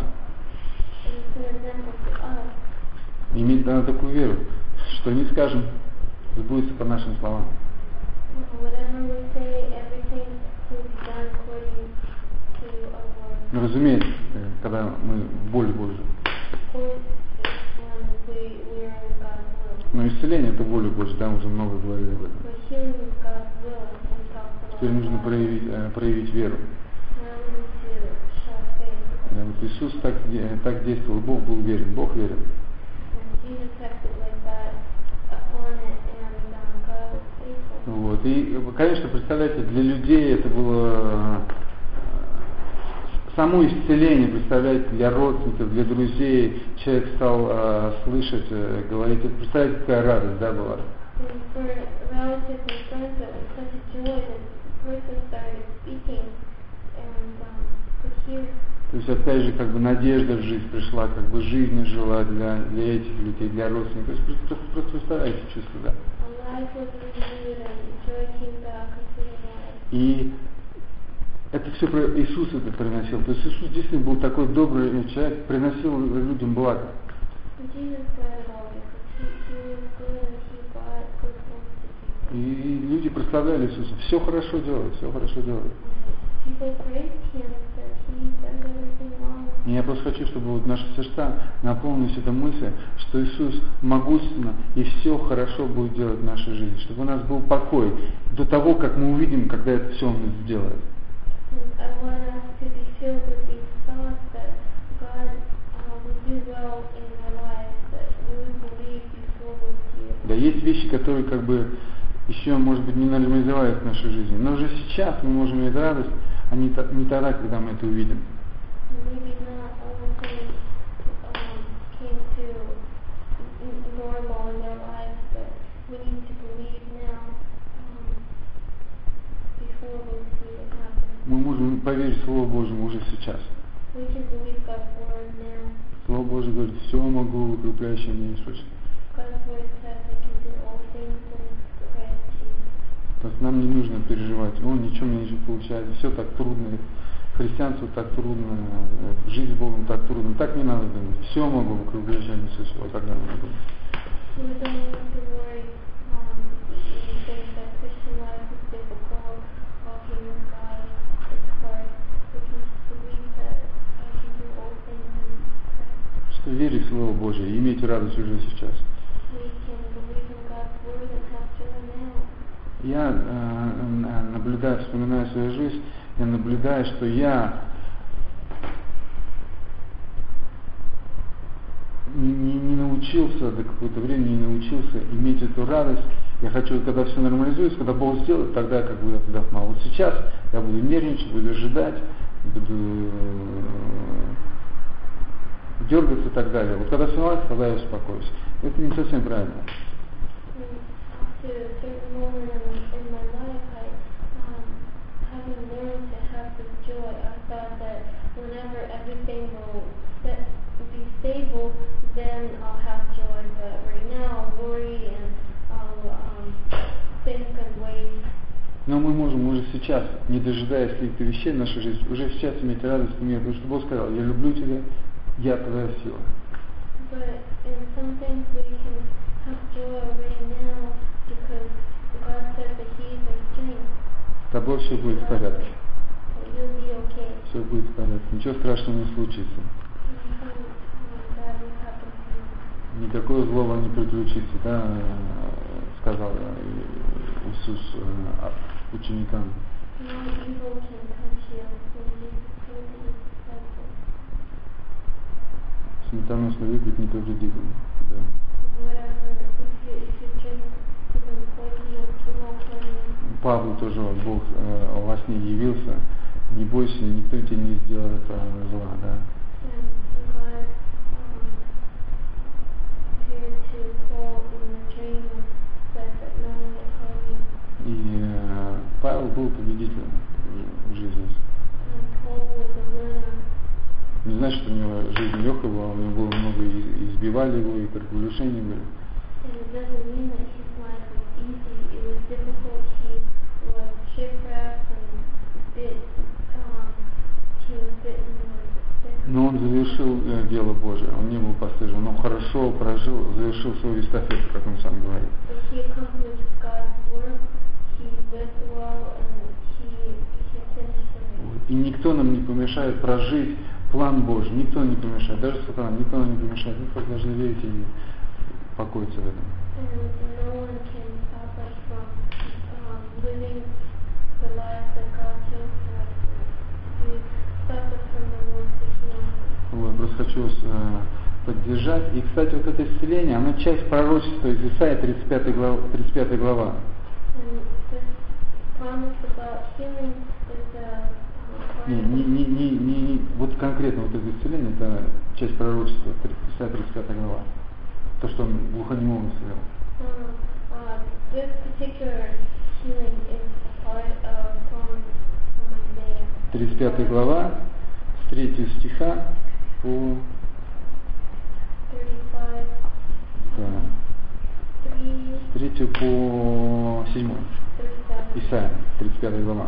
Иметь такую веру, что не скажем, сбудется по нашим словам. Ну, разумеется, когда мы в боли Божьей. Но исцеление это воля Божья, да, мы уже много говорили об этом. Теперь нужно проявить веру. Да, вот Иисус так действовал, Бог был верен, Бог верен. Вот. И, конечно, представляете, для людей это было само исцеление, представляете, для родственников, для друзей, человек стал слышать, говорить, представляете, какая радость, да, была? То есть, опять же, как бы надежда в жизнь пришла, как бы жизнь жила для этих людей, для родственников. То есть, просто представляете чувство, да? И это все Иисус это приносил. То есть Иисус действительно был такой добрый человек, приносил людям благо. И люди прославляли Иисуса. Все хорошо делает, все хорошо делает. И я просто хочу, чтобы вот наши сердца наполнились этой мыслью, что Иисус могущественно и все хорошо будет делать в нашей жизни, чтобы у нас был покой до того, как мы увидим, когда это все Он сделает. Да, есть вещи, которые как бы еще, может быть, не нормализовались в нашей жизни, но уже сейчас мы можем иметь радость, а не тогда, когда мы это увидим. Мы можем поверить в Слово Божьему уже сейчас. Слово Божье говорит, все могу, укрепляющее меня Иисус. То есть нам не нужно переживать, ничего мне не получается, все так трудно, христианство так трудно, жизнь с Богом так трудно. Так не надо думать, все могу, укрепляющее меня Иисус. Вот так надо думать. Что верить в Слово Божие и иметь радость уже сейчас. Я наблюдаю, вспоминаю свою жизнь, я наблюдаю, что я не научился, до какого-то времени не научился иметь эту радость. Я хочу, когда все нормализуется, когда Бог сделает, тогда как бы я вдохнул. Вот сейчас я буду нервничать, буду ожидать, буду дергаться и так далее. Вот когда все наладится, тогда я успокоюсь. Это не совсем правильно. Но мы можем уже сейчас, не дожидаясь каких-то вещей в нашей жизни, уже сейчас иметь радость в мире, потому что Бог сказал, я люблю тебя, я твоя сила. С тобой все будет в порядке. Все будет в порядке, ничего страшного не случится. Никакого злого не приключится, да, сказал Иисус ученикам. Смертоносный выпить не повредит. Да. Павлу тоже Бог во сне явился, не бойся, никто тебе не сделает зла, да. И Павел был победителем в жизни. Не значит, что у него жизнь легкая была, у него было много, избивали его, и приключения были. Но он завершил дело Божие, он не был постыжен, он хорошо прожил, завершил свою эстафету, как он сам говорит. И никто нам не помешает прожить план Божий, никто не помешает, даже сатана, никто нам не помешает, мы просто должны верить и покоиться в этом. Вот, просто хочу вас поддержать. И, кстати, вот это исцеление, оно часть пророчества из Исаии 35 глава. Вот конкретно вот это исцеление, это часть пророчества, Исаия 35 глава. То, что он глухонемому исцелял. 35 глава, с 3 стиха по... с 3 по 7. Исаия, 35 глава.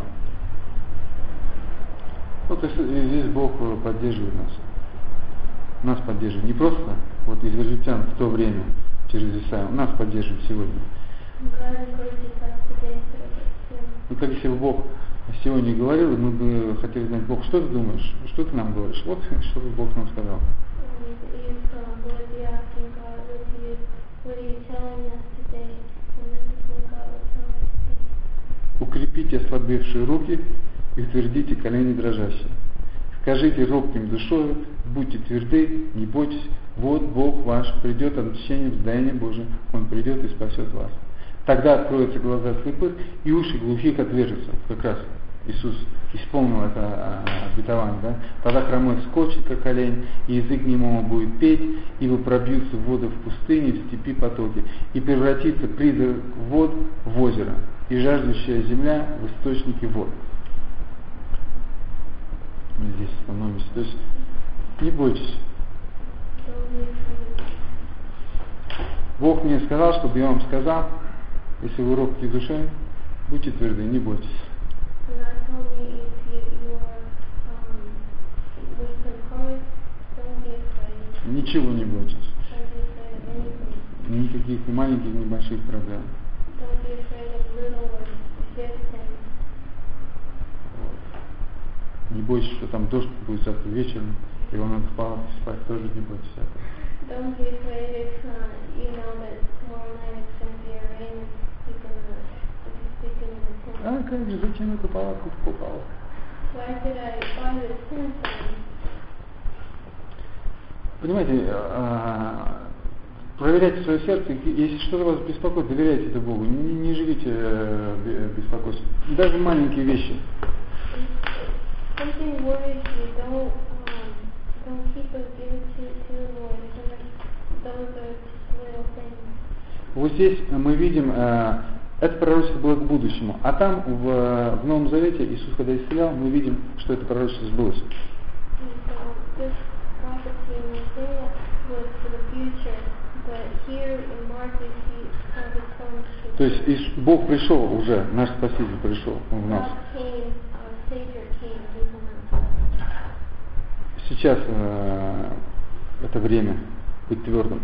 Вот здесь Бог поддерживает нас. Нас поддерживает. Не просто вот израильтян в то время через Исаию, нас поддерживает сегодня. God encourages us today through this. Ну, как если бы Бог сегодня говорил, мы бы хотели знать, Бог, что ты думаешь? Что ты нам говоришь? Вот что Бог нам сказал. If we would be asking God, what are you telling us today? And this is what God would tell us today. Укрепите ослабевшие руки и утвердите колени дрожащие. Скажите робким душою, будьте тверды, не бойтесь, вот Бог ваш придет от очищения в воздаяние Божие, Он придет и спасет вас. Тогда откроются глаза слепых и уши глухих отвержутся. Как раз Иисус исполнил это обетование. Да? Тогда хромой вскочит, как олень, и язык немому будет петь, ибо пробьются воды в пустыне, в степи потоки, и превратится призрак вод в озеро, и жаждущая земля в источники вод. Мы здесь становимся. То есть не бойтесь. Бог мне сказал, чтобы я вам сказал, если вы робкие душой, будьте тверды, не бойтесь. Ничего не бойтесь. Никаких ни маленьких, ни больших проблем. Не бойтесь, что там дождь будет завтра вечером, и вам надо спать, тоже не бойтесь этого. Don't be afraid if you know that tomorrow night it's going to be a rain and you're going to be sleeping in the tent. А как же, зачем эту палатку покупал? Why did I buy this tent? Понимаете, проверяйте свое сердце, если что-то вас беспокоит, доверяйте это Богу, не живите беспокойством. Даже маленькие вещи. Something worries you, don't keep it, give it to the Lord. Those are just little things. Вот здесь мы видим, это пророчество было к будущему, а там в Новом Завете Иисус, когда исцелял, мы видим, что это пророчество сбылось. То есть Бог пришел уже, наш Спаситель пришел в нас. Сейчас это время быть твердым.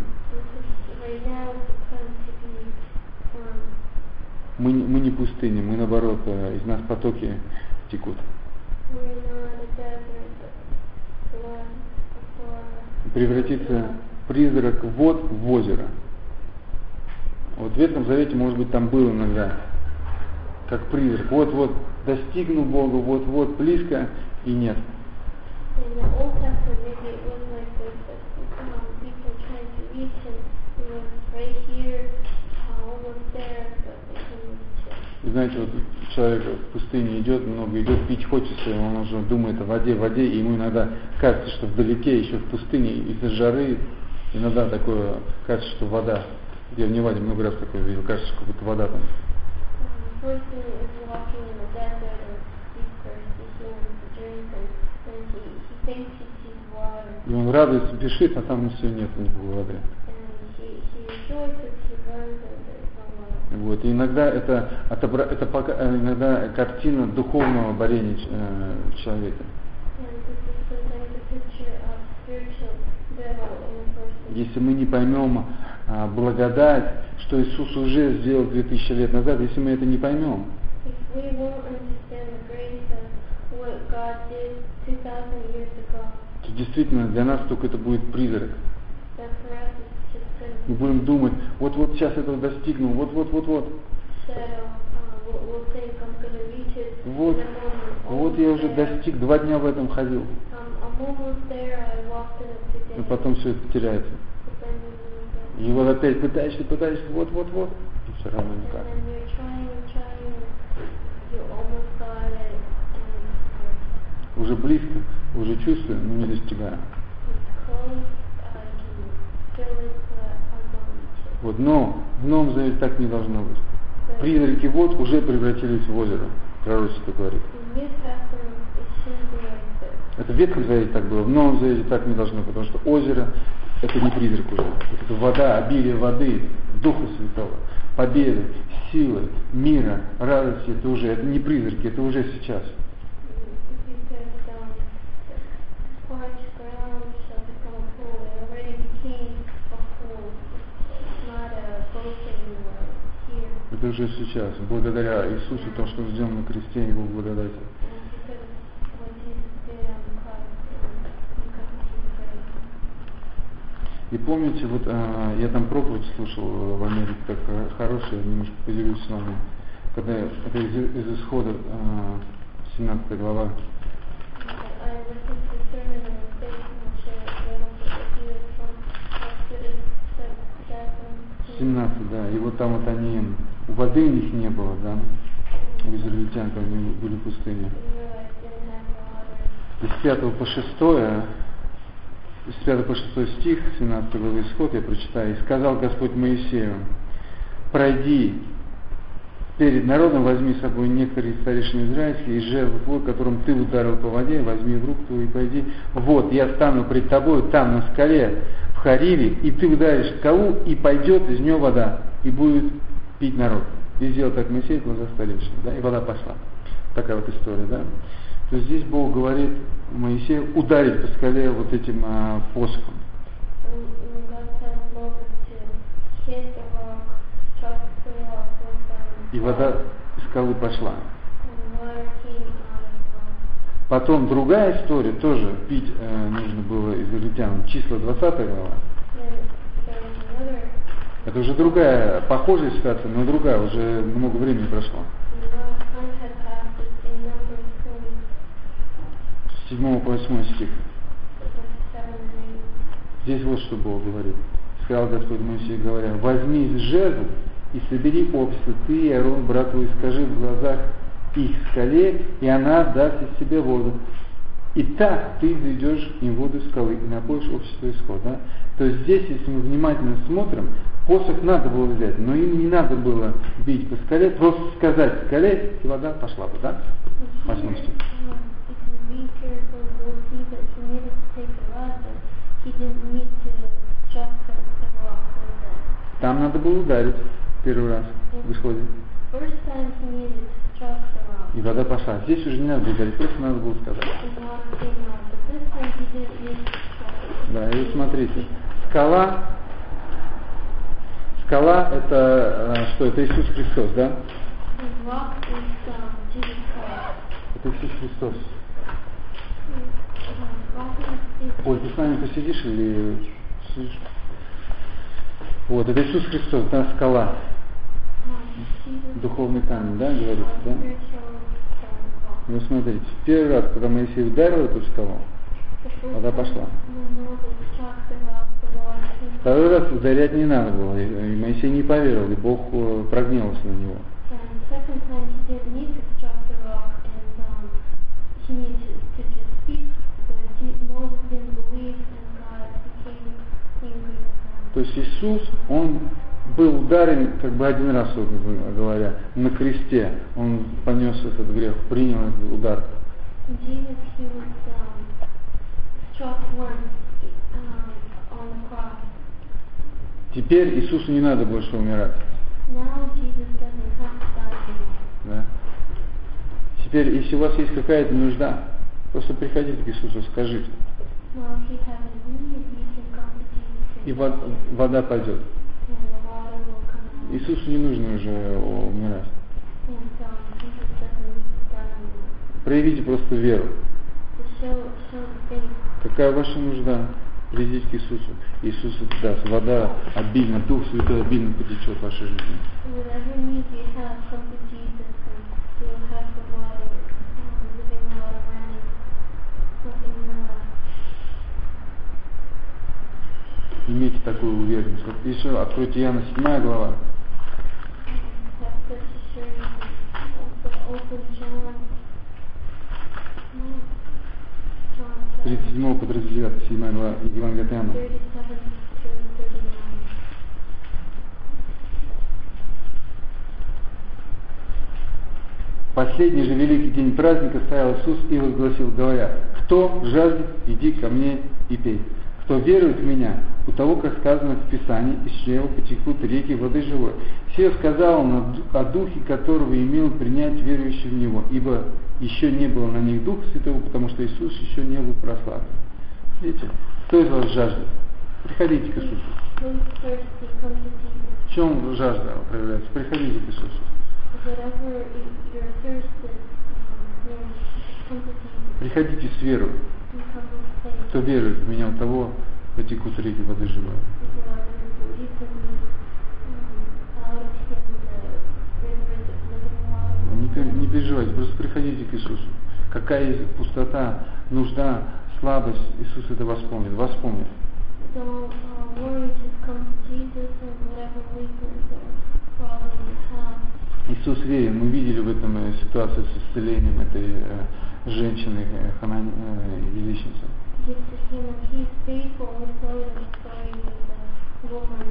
Мы не пустыня, мы наоборот, из нас потоки текут. Превратится призрак вод в озеро. Вот в Ветхом Завете, может быть, там был иногда, как призрак. Вот-вот достигну Бога, вот-вот близко, и нет. Знаете, вот человек в пустыне идет, много идет, пить хочется, он уже думает о воде, и ему иногда кажется, что вдалеке, еще в пустыне, из-за жары, иногда такое, кажется, что вода. Я в Неваде много раз такое видел, кажется, что как будто вода там. И он радуется, спешит, а там все нет никакой воды. Вот. И иногда это иногда картина духовного борения человека. Если мы не поймем благодать, что Иисус уже сделал 2000 лет назад, если мы это не поймем, то действительно для нас только это будет призрак. Мы будем думать, вот сейчас этого достигну, вот. Вот я уже достиг, 2 дня в этом ходил. И потом все это теряется. И вот опять пытаешься, вот. И все равно никак. Уже близко, уже чувствую, но не достигаю. Вот, но в Новом Завете так не должно быть. Призраки вод уже превратились в озеро, пророчество говорит. Это в Ветхом Завете так было, в Новом Завете так не должно, потому что озеро — это не призрак уже. Это вода, обилие воды, Духа Святого, победы, силы, мира, радости. Это не призраки, это уже сейчас. Это уже сейчас. Благодаря Иисусу, то, что он сделал на кресте, Его благодати. И помните, вот я там проповедь слушал в Америке, так хорошая, немножко поделюсь с вами. Когда это из Исхода, 17 глава. 17, да. И вот там вот они, воды у них не было, да, у израильтян, когда они были в пустыне. С 5 по 6, с 5 по 6 стих, 17 главы Исход, я прочитаю. «И сказал Господь Моисею: пройди перед народом, возьми с собой некоторые старейшины израильские, и жезл твой, которым ты ударил по воде, возьми в руку твою и пойди. Вот, я стану пред тобой там на скале, в Хариве, и ты ударишь скалу, и пойдет из нее вода, и будет пить народ». И сделал так Моисей в глазах старейшин, да, и вода пошла. Такая вот история, да. То есть здесь Бог говорит Моисею ударить по скале вот этим посохом. И вода из скалы пошла. Потом другая история, тоже пить нужно было израильтянам. Числа 20 глава. Это уже другая, похожая ситуация, но другая, уже много времени прошло. С 7 по 8 стих. Здесь вот что Бог говорит. Сказал Господь Моисею, говоря: возьми жезл и собери общество, ты и Аарон, брат твой, скажи в глазах их скале, и она даст из себя воду. И так ты заведешь им воду из скалы и напоишь общество Исход. Да? То есть здесь, если мы внимательно смотрим, посох надо было взять, но им не надо было бить по скале, просто сказать скале, и вода пошла бы, да? 8 стих. Там надо было ударить первый раз в Исходе. И вода пошла. Здесь уже не надо было ударить, просто надо было сказать. Да, и смотрите. Скала это что? Это Иисус Христос, да? Это Иисус Христос. Ой, ты с нами посидишь или сидишь? Вот, это Иисус Христос, да, скала. Духовный камень, да, говорится, да? Ну, смотрите, первый раз, когда Моисей ударил эту скалу, вода пошла. Второй раз ударять не надо было, и Моисей не поверил, и Бог прогневался на него. То есть Иисус, Он был ударен как бы один раз, говоря, на кресте. Он понес этот грех, принял этот удар. Теперь Иисусу не надо больше умирать. Да. Теперь, если у вас есть какая-то нужда, просто приходите к Иисусу, скажите. И вода пойдет. Иисусу не нужно уже умирать. Проявите просто веру. Какая ваша нужда? Придите к Иисусу. Иисус даст. Вода обильно, Дух Святой обильно потечет в вашей жизни. Имейте такую уверенность. Вот еще откройте Иоанна 7 глава. 37 по 39, 7 глава Евангелия от Иоанна. Последний же великий день праздника стоял Иисус и возгласил, говоря: кто жаждет, иди ко мне и пей. Кто верует в меня, у того, как сказано в Писании, из чрева потекут реки воды живой. Сие сказал он о Духе, которого имел принять верующий в Него, ибо еще не было на них Духа Святого, потому что Иисус еще не был прославлен. Видите, кто из вас жаждет? Приходите к Иисусу. who's thirsty, come to Jesus. В чем жажда проявляется? Приходите к Иисусу. Whatever your thirst is, come to Jesus. Приходите с верой. You come with faith. Кто верует в меня, у того потекут реки воды живой. Whoever believes in me, out of him the rivers of living water. Не переживайте, просто приходите к Иисусу. Какая есть пустота, нужда, слабость, Иисус это восполнит. Восполнит. Don't worry, just come to Jesus and whatever weakness or problem you have. Iisus верен. Мы видели в этом ситуацию с исцелением этой женщины, язычницы. Give to him and he's faithful. We saw it in the story with the woman,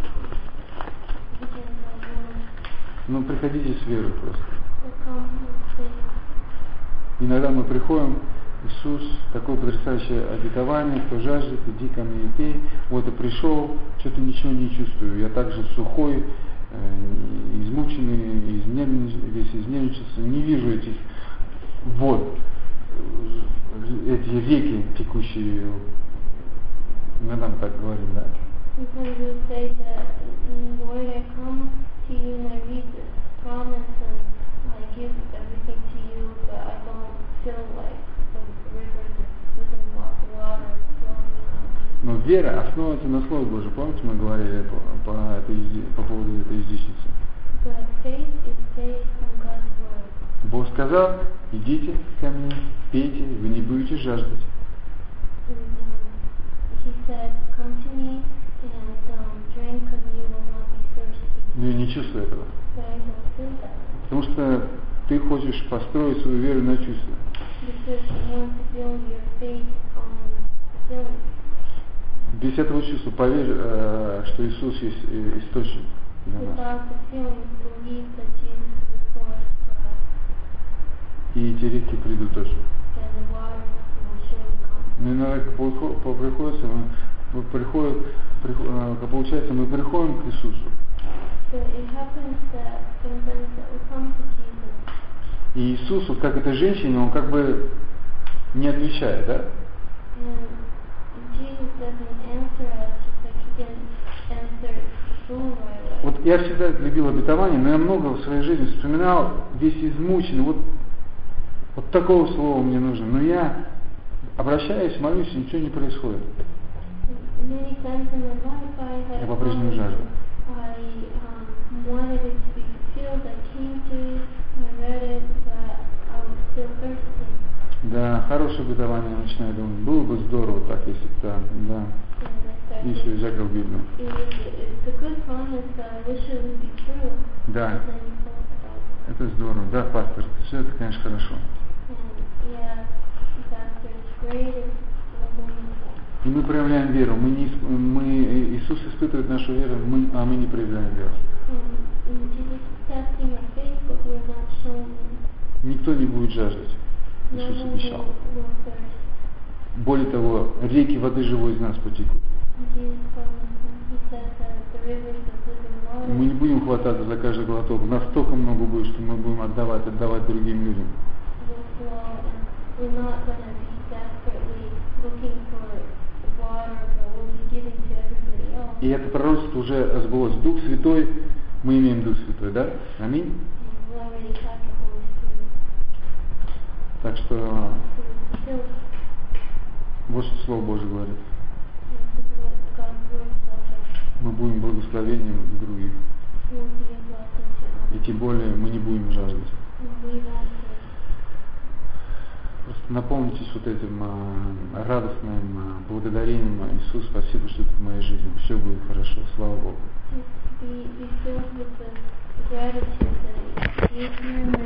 the Gentile woman. Ну, приходите с верой просто. So come with faith. Иногда мы приходим, Иисус, такое потрясающее обетование, кто жаждет, иди ко мне и пей. Вот я пришел, что-то ничего не чувствую. Я также сухой, измученный, весь изнервничался. Не вижу этих вод, эти реки текущие. Иногда мы так говорим, да? Sometimes we say that, Lord, I come to you and I read this promise and I give everything to you, but I don't feel like the rivers of living water flowing out. Но вера основывается на Слове Божьем. Помните, мы говорили по поводу этой язычницы? But faith is based on God's word. Бог сказал, идите ко мне, пейте, вы не будете жаждать. And, he said, come to me and drink and you will not be thirsty. Но я не чувствую этого. But I don't feel that. Потому что ты хочешь построить свою веру на чувстве. Because you want to build your faith on feelings. Без этого чувства поверь, что Иисус есть источник для нас. Without the feelings, believe that Jesus is the source for us. И эти реки придут точно. And the water will surely come. Но иногда получается, мы приходим к Иисусу. But it happens that sometimes that we come to Jesus. И Иисус, вот как этой женщине, он как бы не отвечает, да? And Jesus doesn't answer us just like he didn't answer the fool right away. Вот я всегда любил обетование, но я много в своей жизни вспоминал, весь измученный, вот такого слова мне нужно. Но я обращаюсь, молюсь, и ничего не происходит. Many times in my life I had Я по-прежнему жажду. I wanted it to be fulfilled. I came to it, I read it, but I was still thirsty. Да, хорошее обетование, я начинаю думать, было бы здорово так, если бы так, да. Если я закрыл Библию. It's a good promise, but I wish it would be true. Да, But then you thought about it. это здорово. Да, пастор, все это, конечно, хорошо. And yeah, Pastor, it's great, it's wonderful. И мы проявляем веру. Иисус испытывает нашу веру, а мы не проявляем веру. And Jesus is testing our faith, but we're not showing it. Никто не будет жаждать. No Иисус one обещал. will thirst. Более того, реки воды живой из нас потекут. Jesus promised, he said that the rivers of living water Мы не будем хвататься за каждый глоток. У нас столько много будет, что мы будем отдавать другим людям. will flow, and we're not going to be desperately looking for water, but we'll be giving to everybody else. И это пророчество уже сбылось. Дух Святой, мы имеем Дух Святой, да? Аминь. And we already have the Holy Spirit. Так что So it's fulfilled. вот что Слово Божье говорит. This is what God's word tells us. Мы будем благословением для других. We'll be a blessing to И others. тем более мы не будем жаждать. And we won't Просто наполнитесь вот этим радостным благодарением. Иисус, спасибо, что ты в моей жизни. Все будет хорошо. Слава Богу. be filled with the gratitude that you hear